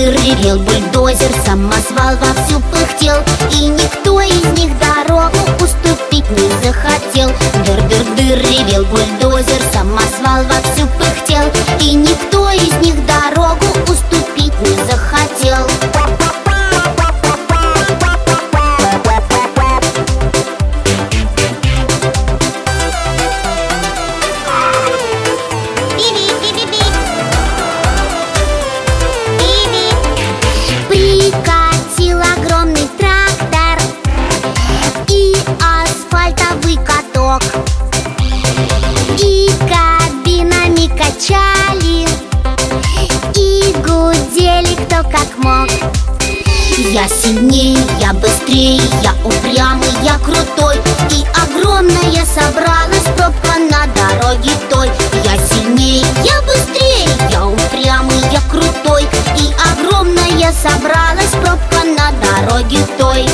Дыр-дыр-дыр ревел бульдозер, самосвал вовсю пыхтел, и никто из них дорогу уступить не захотел. Дыр-дыр-дыр ревел бульдозер, самосвал вовсю пыхтел, и никто из них дорогу уступить не захотел. Прикатил огромный трактор и асфальтовый каток, и кабинами качали, и гудели кто как мог. Я сильней, я быстрей, я упрямый, я крутой, и огромная собралась пробка на дороге той. Я сильней, я быстрей, я упрямый, я крутой, и огромная собралась пробка на дороге той.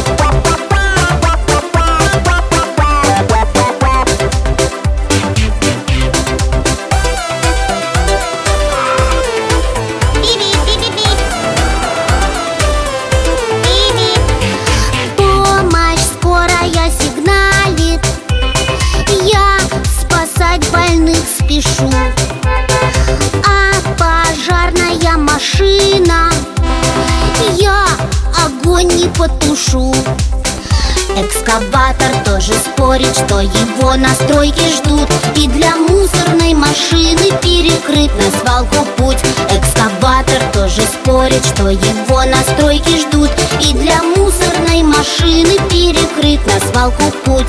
Помощь скорая сигналит, я спасать больных спешу, а пожарная машина, я огонь не потушу. Экскаватор тоже спорит, что его на стройке ждут, и для мусорной машины перекрыт на свалку путь. Экскаватор тоже спорит, что его на стройке ждут, и для мусорной машины перекрыт на свалку путь.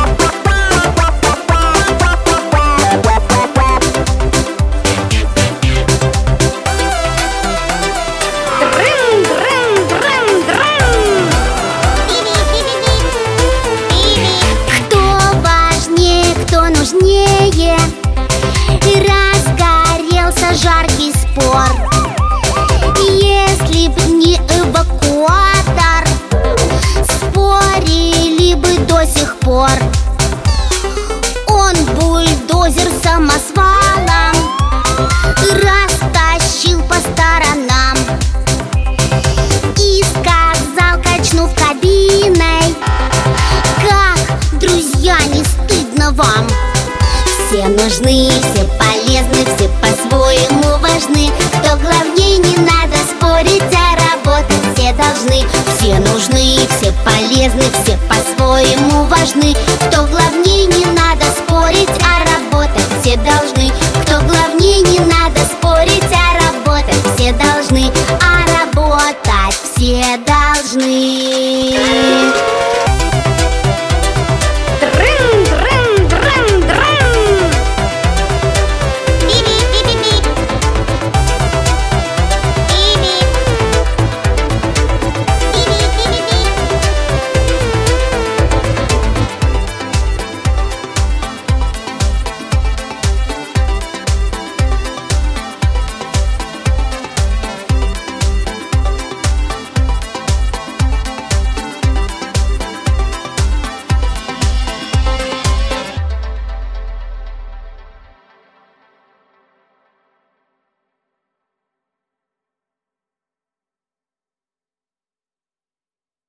Нужнее, разгорелся жаркий спор. Если б не эвакуатор, спорили бы до сих пор. Он бульдозер самосвалом растащил по сторонам и сказал, качнув кабиной: как, друзья, не стыдно вам? Все нужны, все полезны, все по-своему важны. Кто главней, не надо спорить, а работать все должны. Все нужны, все полезны, все по-своему важны. Кто главней, не надо спорить, а работать все должны. Кто главней, не надо